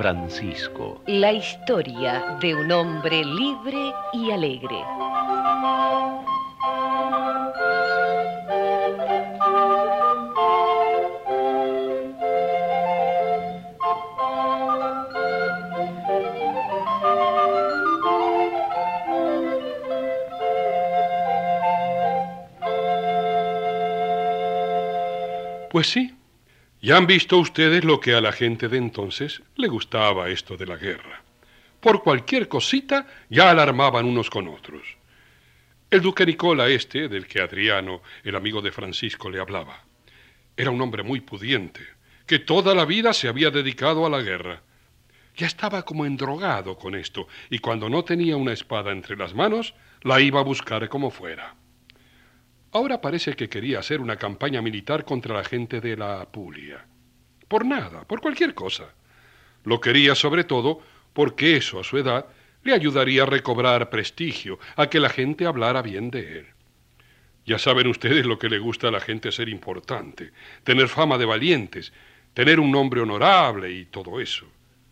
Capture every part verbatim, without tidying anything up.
Francisco. La historia de un hombre libre y alegre. Pues sí, ya han visto ustedes lo que a la gente de entonces le gustaba esto de la guerra. Por cualquier cosita ya alarmaban unos con otros. El duque Nicola este, del que Adriano, el amigo de Francisco, le hablaba, era un hombre muy pudiente, que toda la vida se había dedicado a la guerra. Ya estaba como endrogado con esto, y cuando no tenía una espada entre las manos, la iba a buscar como fuera. Ahora parece que quería hacer una campaña militar contra la gente de la Apulia. Por nada, por cualquier cosa. Lo quería sobre todo porque eso, a su edad, le ayudaría a recobrar prestigio, a que la gente hablara bien de él. Ya saben ustedes lo que le gusta a la gente ser importante, tener fama de valientes, tener un nombre honorable y todo eso.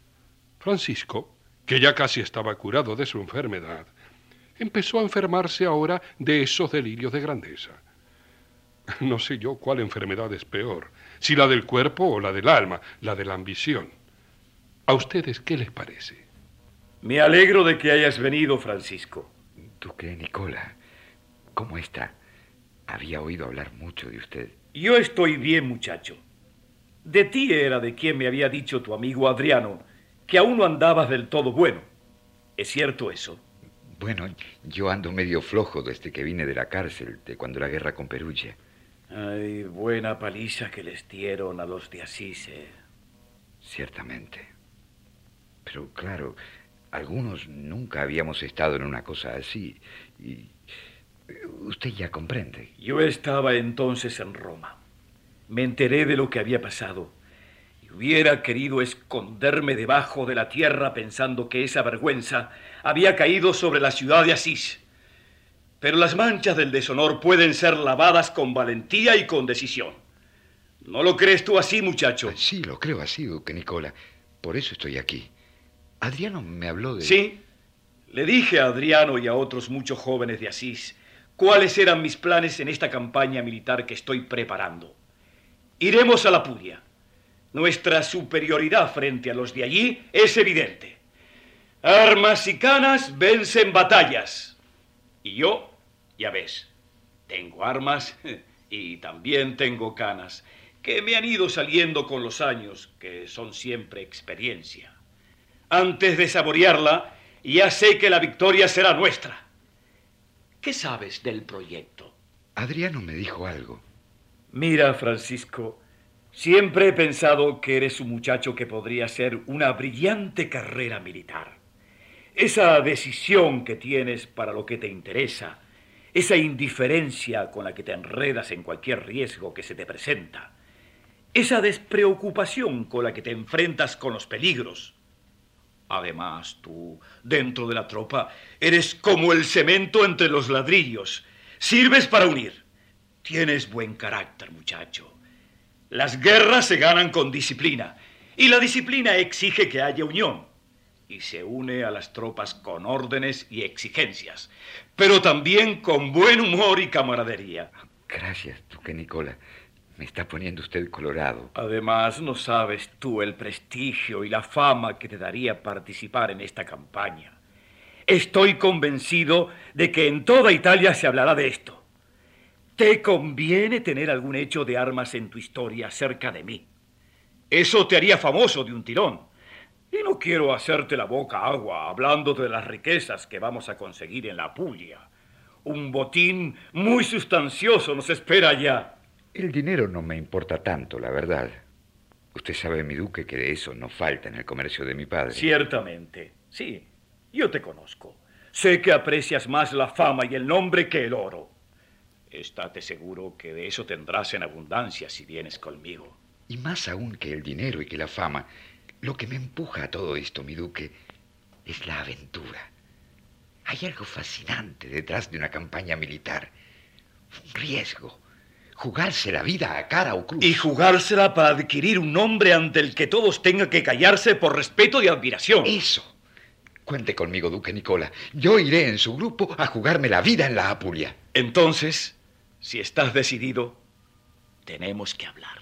Francisco, que ya casi estaba curado de su enfermedad, empezó a enfermarse ahora de esos delirios de grandeza. No sé yo cuál enfermedad es peor, si la del cuerpo o la del alma, la de la ambición. ¿A ustedes qué les parece? Me alegro de que hayas venido, Francisco. Duque Nicola, ¿cómo está? Había oído hablar mucho de usted. Yo estoy bien, muchacho. De ti era de quien me había dicho tu amigo Adriano, que aún no andabas del todo bueno. ¿Es cierto eso? Bueno, yo ando medio flojo desde que vine de la cárcel, de cuando la guerra con Perugia. Ay, buena paliza que les dieron a los de Asís, ¿eh? Ciertamente. Pero claro, algunos nunca habíamos estado en una cosa así. Y usted ya comprende. Yo estaba entonces en Roma. Me enteré de lo que había pasado. Y hubiera querido esconderme debajo de la tierra pensando que esa vergüenza había caído sobre la ciudad de Asís. Pero las manchas del deshonor pueden ser lavadas con valentía y con decisión. ¿No lo crees tú así, muchacho? Sí, lo creo así, Duque Nicola. Por eso estoy aquí. Adriano me habló de... Sí, le dije a Adriano y a otros muchos jóvenes de Asís cuáles eran mis planes en esta campaña militar que estoy preparando. Iremos a la Apulia. Nuestra superioridad frente a los de allí es evidente. Armas y canas vencen batallas. Y yo, ya ves, tengo armas y también tengo canas, que me han ido saliendo con los años, que son siempre experiencia. Antes de saborearla, ya sé que la victoria será nuestra. ¿Qué sabes del proyecto? Adriano me dijo algo. Mira, Francisco, siempre he pensado que eres un muchacho que podría hacer una brillante carrera militar. Esa decisión que tienes para lo que te interesa, esa indiferencia con la que te enredas en cualquier riesgo que se te presenta, esa despreocupación con la que te enfrentas con los peligros. Además, tú, dentro de la tropa, eres como el cemento entre los ladrillos. Sirves para unir. Tienes buen carácter, muchacho. Las guerras se ganan con disciplina, y la disciplina exige que haya unión, y se une a las tropas con órdenes y exigencias, pero también con buen humor y camaradería. Gracias, Duque Nicola. Me está poniendo usted colorado. Además, no sabes tú el prestigio y la fama que te daría participar en esta campaña. Estoy convencido de que en toda Italia se hablará de esto. Te conviene tener algún hecho de armas en tu historia cerca de mí. Eso te haría famoso de un tirón. Y no quiero hacerte la boca agua hablándote de las riquezas que vamos a conseguir en la Apulia. Un botín muy sustancioso nos espera allá. El dinero no me importa tanto, la verdad. Usted sabe, mi duque, que de eso no falta en el comercio de mi padre. Ciertamente, sí. Yo te conozco. Sé que aprecias más la fama y el nombre que el oro. Estate seguro que de eso tendrás en abundancia si vienes conmigo. Y más aún que el dinero y que la fama, lo que me empuja a todo esto, mi duque, es la aventura. Hay algo fascinante detrás de una campaña militar. Un riesgo. jugarse la vida a cara o cruz. Y jugársela para adquirir un nombre ante el que todos tengan que callarse por respeto y admiración. Eso. Cuente conmigo, duque Nicola. Yo iré en su grupo a jugarme la vida en la Apulia. Entonces, si estás decidido, tenemos que hablar.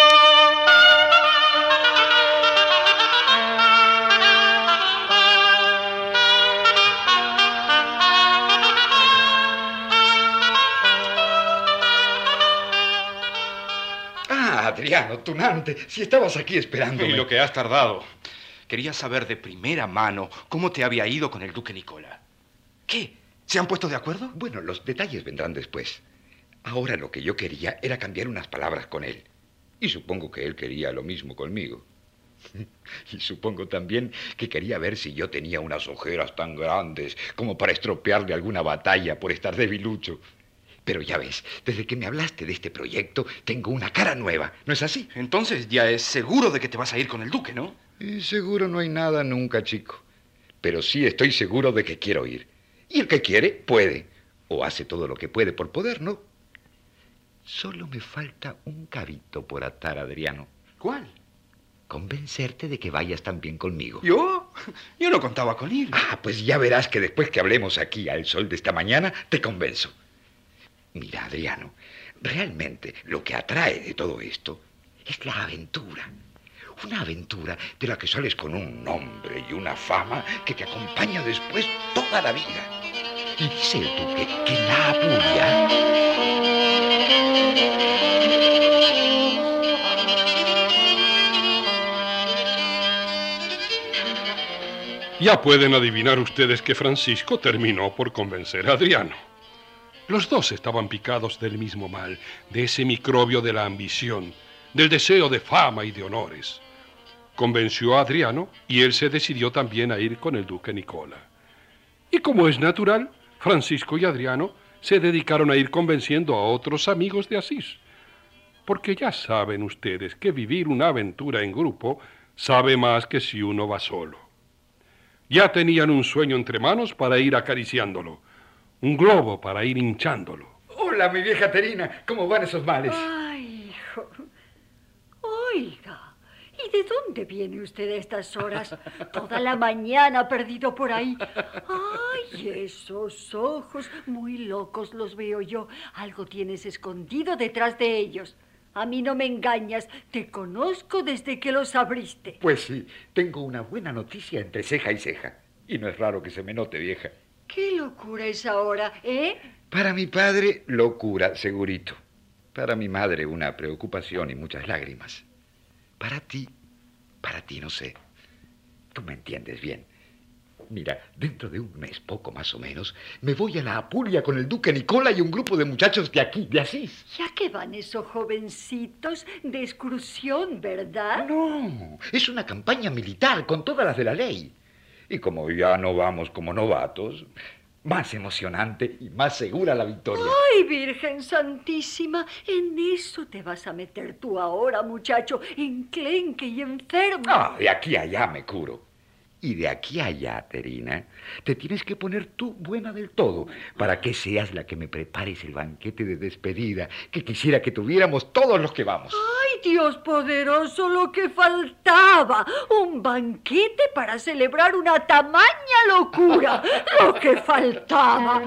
Ah, Adriano, tunante, si estabas aquí esperándome. Y lo que has tardado. Quería saber de primera mano cómo te había ido con el duque Nicola. ¿Qué? ¿Se han puesto de acuerdo? Bueno, los detalles vendrán después. Ahora lo que yo quería era cambiar unas palabras con él. Y supongo que él quería lo mismo conmigo. Y supongo también que quería ver si yo tenía unas ojeras tan grandes como para estropearle alguna batalla por estar debilucho. Pero ya ves, desde que me hablaste de este proyecto, tengo una cara nueva, ¿no es así? Entonces ya es seguro de que te vas a ir con el duque, ¿no? Y seguro no hay nada nunca, chico. Pero sí estoy seguro de que quiero ir. Y el que quiere, puede. O hace todo lo que puede por poder, ¿no? Solo me falta un cabito por atar, Adriano. ¿Cuál? Convencerte de que vayas también conmigo. ¿Yo? Yo no contaba con ir. Ah, pues ya verás que después que hablemos aquí al sol de esta mañana, te convenzo. Mira, Adriano, realmente lo que atrae de todo esto es la aventura. Una aventura de la que sales con un nombre y una fama que te acompaña después toda la vida. Y dice el duque que en la Apulia... Ya pueden adivinar ustedes que Francisco terminó por convencer a Adriano. Los dos estaban picados del mismo mal, de ese microbio de la ambición, del deseo de fama y de honores. Convenció a Adriano y él se decidió también a ir con el duque Nicola. Y como es natural, Francisco y Adriano se dedicaron a ir convenciendo a otros amigos de Asís. Porque ya saben ustedes que vivir una aventura en grupo sabe más que si uno va solo. Ya tenían un sueño entre manos para ir acariciándolo, un globo para ir hinchándolo. Hola, mi vieja Terina, ¿cómo van esos males? Ay, hijo. Oiga, ¿y de dónde viene usted a estas horas? Toda la mañana perdido por ahí. Ay, esos ojos, muy locos los veo yo. Algo tienes escondido detrás de ellos. A mí no me engañas, te conozco desde que los abriste. Pues sí, tengo una buena noticia entre ceja y ceja. Y no es raro que se me note, vieja. ¿Qué locura es ahora, eh? Para mi padre, locura, segurito. Para mi madre, una preocupación y muchas lágrimas. Para ti, para ti no sé. Tú me entiendes bien. Mira, dentro de un mes, poco más o menos, me voy a la Apulia con el duque Nicola y un grupo de muchachos de aquí, de Asís. Ya que van esos jovencitos de excursión, ¿verdad? No, es una campaña militar con todas las de la ley. Y como ya no vamos como novatos, más emocionante y más segura la victoria. ¡Ay, Virgen Santísima! En eso te vas a meter tú ahora, muchacho, enclenque y enfermo. Ah, de aquí a allá me curo. Y de aquí a allá, Terina, te tienes que poner tú buena del todo para que seas la que me prepares el banquete de despedida que quisiera que tuviéramos todos los que vamos. ¡Ay, Dios poderoso, lo que faltaba! Un banquete para celebrar una tamaña locura. ¡Lo que faltaba!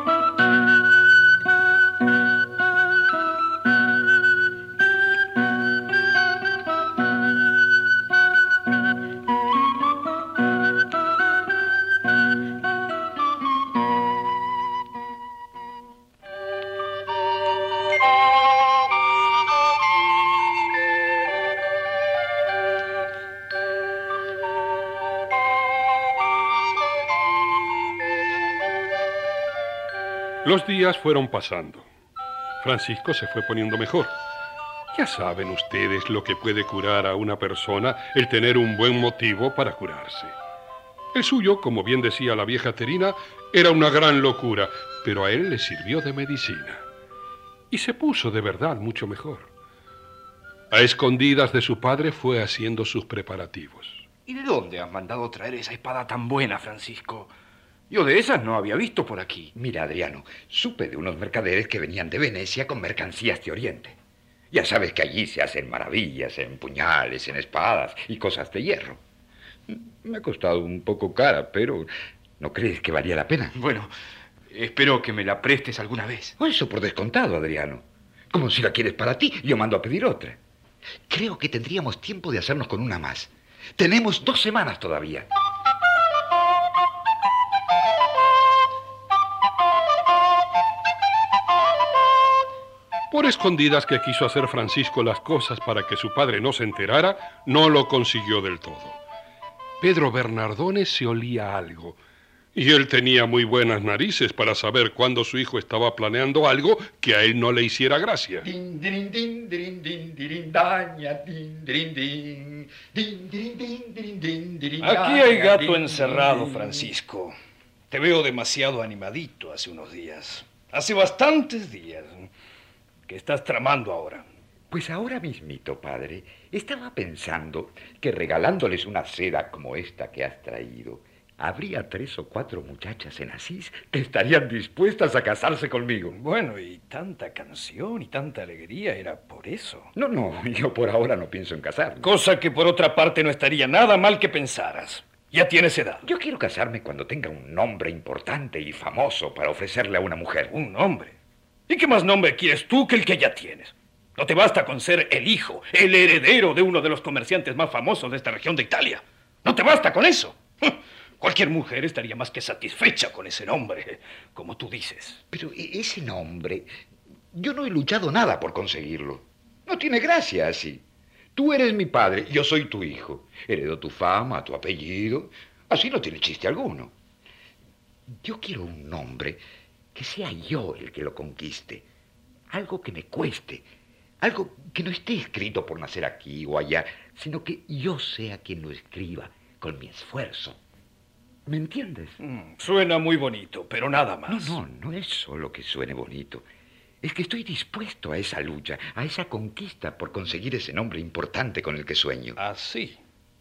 Los días fueron pasando. Francisco se fue poniendo mejor. Ya saben ustedes lo que puede curar a una persona el tener un buen motivo para curarse. El suyo, como bien decía la vieja Terina, era una gran locura, pero a él le sirvió de medicina. Y se puso de verdad mucho mejor. A escondidas de su padre fue haciendo sus preparativos. ¿Y de dónde has mandado traer esa espada tan buena, Francisco? Yo de esas no había visto por aquí. Mira, Adriano, supe de unos mercaderes que venían de Venecia con mercancías de Oriente. Ya sabes que allí se hacen maravillas en puñales, en espadas y cosas de hierro. Me ha costado un poco cara, pero ¿no crees que valía la pena? Bueno, espero que me la prestes alguna vez. Oh, eso por descontado, Adriano. Como si la quieres para ti, yo mando a pedir otra. Creo que tendríamos tiempo de hacernos con una más. Tenemos dos semanas todavía. Por escondidas que quiso hacer Francisco las cosas para que su padre no se enterara, no lo consiguió del todo. Pedro Bernardone se olía algo, y él tenía muy buenas narices para saber cuándo su hijo estaba planeando algo que a él no le hiciera gracia. Aquí hay gato encerrado, Francisco. Te veo demasiado animadito hace unos días. Hace bastantes días. ¿Qué estás tramando ahora? Pues ahora mismito, padre, estaba pensando que regalándoles una seda como esta que has traído, habría tres o cuatro muchachas en Asís que estarían dispuestas a casarse conmigo. Bueno, y tanta canción y tanta alegría era por eso. No, no, yo por ahora no pienso en casarme. Cosa que por otra parte no estaría nada mal que pensaras. Ya tienes edad. Yo quiero casarme cuando tenga un nombre importante y famoso para ofrecerle a una mujer. ¿Un nombre? ¿Y qué más nombre quieres tú que el que ya tienes? No te basta con ser el hijo, el heredero de uno de los comerciantes más famosos de esta región de Italia. No te basta con eso. Cualquier mujer estaría más que satisfecha con ese nombre, como tú dices. Pero ese nombre, yo no he luchado nada por conseguirlo. No tiene gracia así. Tú eres mi padre, yo soy tu hijo. Heredo tu fama, tu apellido. Así no tiene chiste alguno. Yo quiero un nombre que sea yo el que lo conquiste. Algo que me cueste. Algo que no esté escrito por nacer aquí o allá, sino que yo sea quien lo escriba con mi esfuerzo. ¿Me entiendes? Mm, suena muy bonito, pero nada más. No, no, no es solo que suene bonito. Es que estoy dispuesto a esa lucha, a esa conquista por conseguir ese nombre importante con el que sueño. ¿Ah, sí?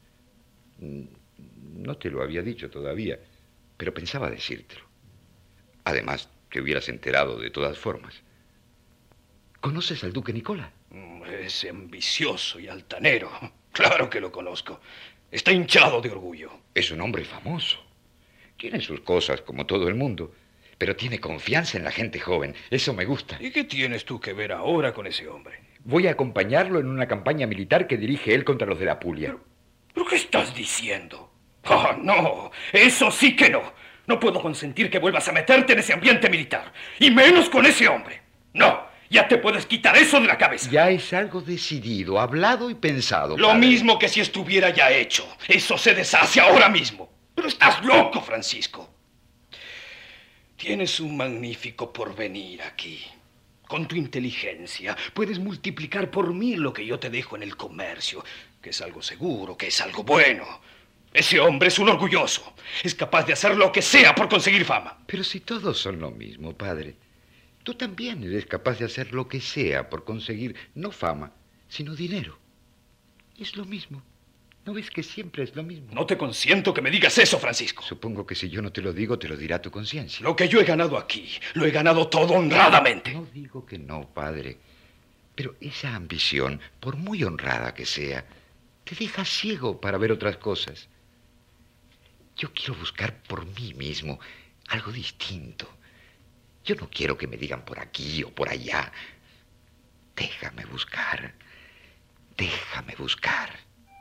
No te lo había dicho todavía, pero pensaba decírtelo. Además, te hubieras enterado de todas formas. ¿Conoces al duque Nicola? Es ambicioso y altanero. Claro que lo conozco. Está hinchado de orgullo. Es un hombre famoso. Tiene sus cosas, como todo el mundo, pero tiene confianza en la gente joven. Eso me gusta. ¿Y qué tienes tú que ver ahora con ese hombre? Voy a acompañarlo en una campaña militar que dirige él contra los de la Apulia. ¿Pero, ¿pero qué estás diciendo? ¡Oh, no! ¡Eso sí que no! No puedo consentir que vuelvas a meterte en ese ambiente militar. Y menos con ese hombre. ¡No! Ya te puedes quitar eso de la cabeza. Ya es algo decidido, hablado y pensado. Lo padre. mismo que si estuviera ya hecho. Eso se deshace ahora mismo. Pero estás loco, Francisco. Tienes un magnífico porvenir aquí. Con tu inteligencia puedes multiplicar por mil lo que yo te dejo en el comercio, que es algo seguro, que es algo bueno. Ese hombre es un orgulloso. Es capaz de hacer lo que sea por conseguir fama. Pero si todos son lo mismo, padre. Tú también eres capaz de hacer lo que sea por conseguir no fama, sino dinero. Es lo mismo. ¿No ves que siempre es lo mismo? No te consiento que me digas eso, Francisco. Supongo que si yo no te lo digo, te lo dirá tu conciencia. Lo que yo he ganado aquí, lo he ganado todo honradamente. No digo que no, padre. Pero esa ambición, por muy honrada que sea, te deja ciego para ver otras cosas. Yo quiero buscar por mí mismo algo distinto. Yo no quiero que me digan por aquí o por allá. Déjame buscar. Déjame buscar.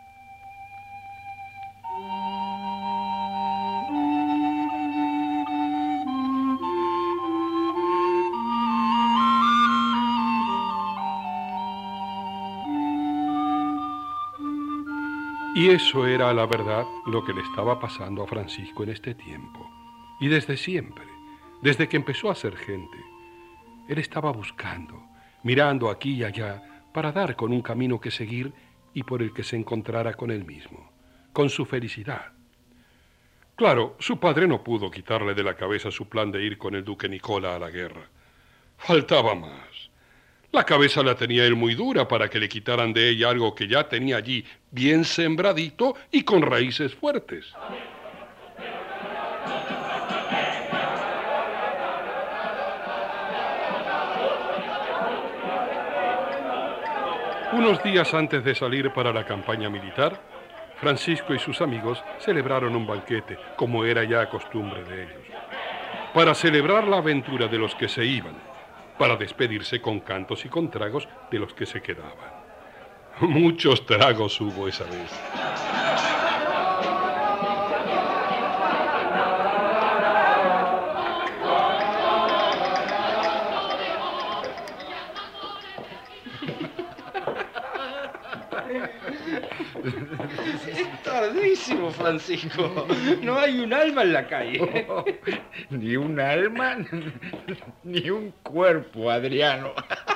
Y eso era, la verdad, lo que le estaba pasando a Francisco en este tiempo. Y desde siempre, desde que empezó a ser gente, él estaba buscando, mirando aquí y allá, para dar con un camino que seguir y por el que se encontrara con él mismo, con su felicidad. Claro, su padre no pudo quitarle de la cabeza su plan de ir con el duque Nicola a la guerra. Faltaba más. La cabeza la tenía él muy dura para que le quitaran de ella algo que ya tenía allí bien sembradito y con raíces fuertes. Unos días antes de salir para la campaña militar, Francisco y sus amigos celebraron un banquete, como era ya costumbre de ellos, para celebrar la aventura de los que se iban, para despedirse con cantos y con tragos de los que se quedaban. Muchos tragos hubo esa vez. Es tardísimo, Francisco. No hay un alma en la calle. Oh, ni un alma, ni un cuerpo, Adriano.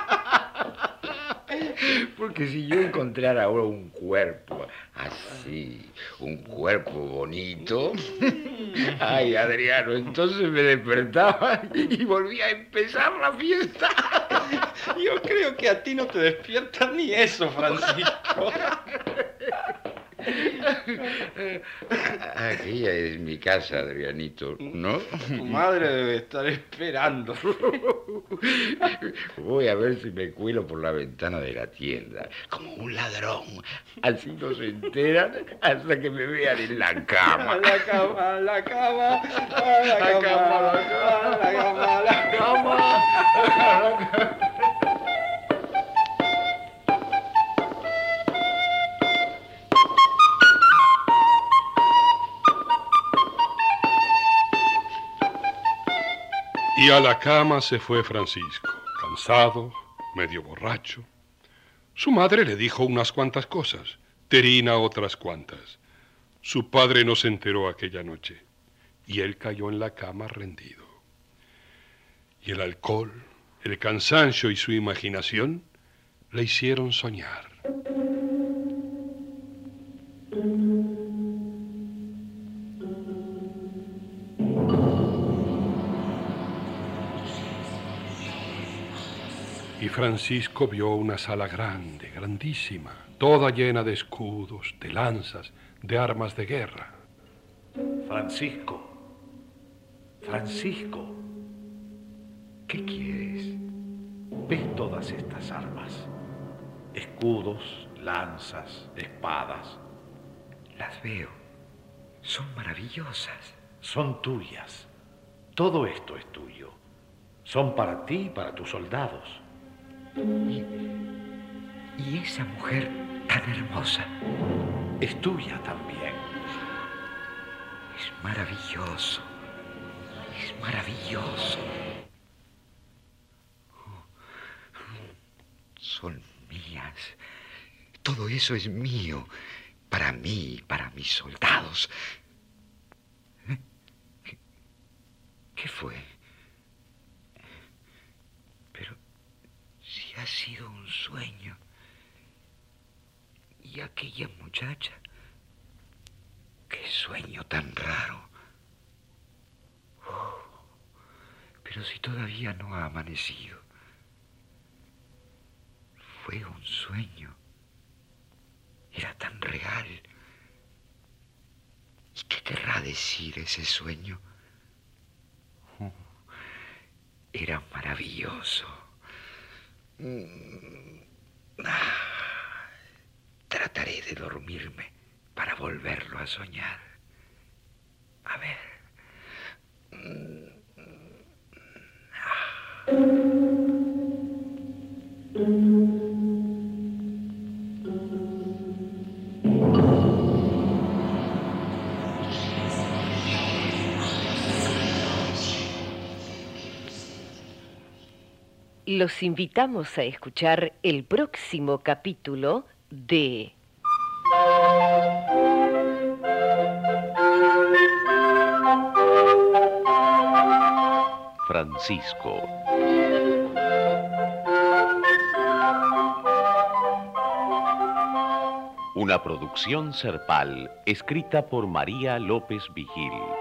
Porque si yo encontrara ahora un cuerpo así, un cuerpo bonito, ay, Adriano, entonces me despertaba y volvía a empezar la fiesta. Yo creo que a ti no te despierta ni eso, Francisco. Aquella es mi casa, Adrianito, ¿no? Tu madre debe estar esperando. Voy a ver si me cuelo por la ventana de la tienda, como un ladrón. Así no se enteran hasta que me vean en la cama. A la cama, a la cama, a la La cama, cama, a la cama, a la cama. Y a la cama se fue Francisco, cansado, medio borracho. Su madre le dijo unas cuantas cosas, Terina otras cuantas. Su padre no se enteró aquella noche y él cayó en la cama rendido. Y el alcohol, el cansancio y su imaginación le hicieron soñar. Y Francisco vio una sala grande, grandísima, toda llena de escudos, de lanzas, de armas de guerra. Francisco, Francisco, ¿Qué quieres? ¿ves todas estas armas? Escudos, lanzas, espadas. Las veo. Son maravillosas. Son tuyas. Todo esto es tuyo. Son para ti y para tus soldados. Y, y esa mujer tan hermosa. Es tuya también. Es maravilloso. Es maravilloso. Son mías. Todo eso es mío. Para mí, para mis soldados. ¿Qué, qué fue? Pero si ha sido un sueño. Y aquella muchacha. Qué sueño tan raro. Oh, pero si todavía no ha amanecido. Fue un sueño. Era tan real. ¿Y qué querrá decir ese sueño? Oh, era maravilloso. Mm. Ah, trataré de dormirme para volverlo a soñar. A ver. Mm. Ah. Los invitamos a escuchar el próximo capítulo de Francisco. Una producción Serpal, escrita por María López Vigil.